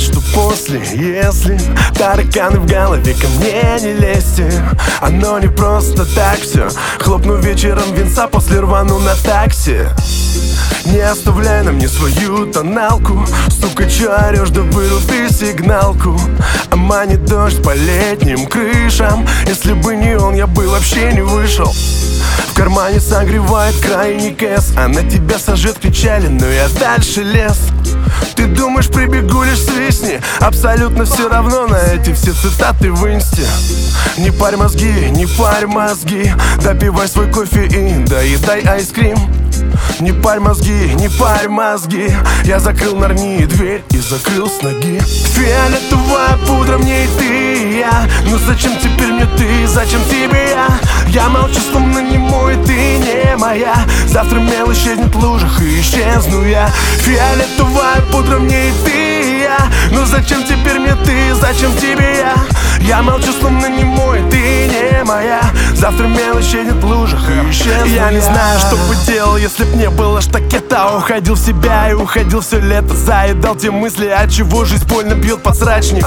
знать, что после, если тараканы в голове, ко мне не лезьте. Оно не просто так все. Хлопну вечером винца, после рвану на такси. Не оставляй нам не свою тоналку. Сука, чё орёшь, да выруби сигналку. А манит дождь по летним крышам. Если бы не он, я бы вообще не вышел. В кармане согревает крайний кэс. А на тебя сожжет кричали, но я дальше лез. Ты думаешь, прибегу лишь свистни. Абсолютно все равно на эти все цитаты в инсте. Не парь мозги, не парь мозги. Допивай свой кофе и доедай айскрим. Не парь мозги, не парь мозги. Я закрыл Нарнии дверь и закрыл с ноги. Фиолетовая пудра, мне и ты, и я. Ну зачем теперь мне ты, зачем тебе я? Я молчу, словно не мой, ты не моя. Завтра мел исчезнет в лужах и исчезну я. Фиолетовая пудра, мне и ты, и я. Ну зачем теперь мне ты, зачем тебе я? Я молчу, словно не мой, ты не моя. Завтра мел исчезнет в лужах и исчезну я. Не знаю, что бы делал, если б не было штакета. Уходил в себя и уходил все лето. Заедал те мысли, от чего жизнь больно бьет подсрачник.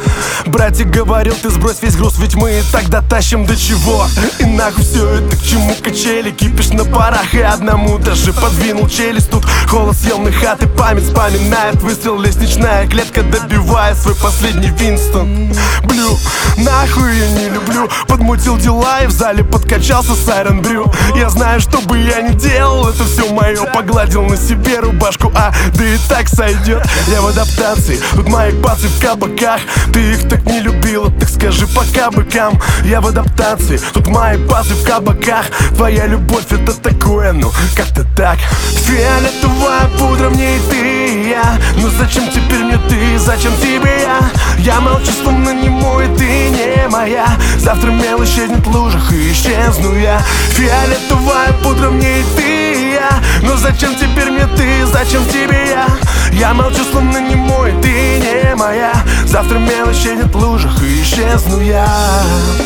Братик говорил, ты сбрось весь груз, ведь мы и так дотащим до чего. И нахуй все это к чему качели. Кипиш на парах и одному даже подвинул челюсть. Тут холод съемной хаты, память вспоминает выстрел, лестничная клетка, добивая свой последний Винстон. Блю, нахуй я не люблю. Подмутил дела и в зале подкачался с Iron Brew. Я знаю, что бы я ни делал, это все мое. Погладил на себе рубашку, да и так сойдет. Я в адаптации, тут мои пацы в кабаках. Ты их так не любила, так скажи пока быкам. Я в адаптации, тут мои пацы в кабаках. Твоя любовь это такое, ну как-то так. Фиолетовая пудра, мне и ты, и я. Ну зачем теперь мне ты, зачем тебе я? Я молчу, словно не мой, ты не моя. Завтра мел исчезнет в лужах и исчезну я. Фиолетовая пудра, мне и ты, и я. Но зачем теперь мне ты, зачем тебе я? Я молчу, словно не мой, ты не моя. Завтра мел исчезнет в лужах и исчезну я.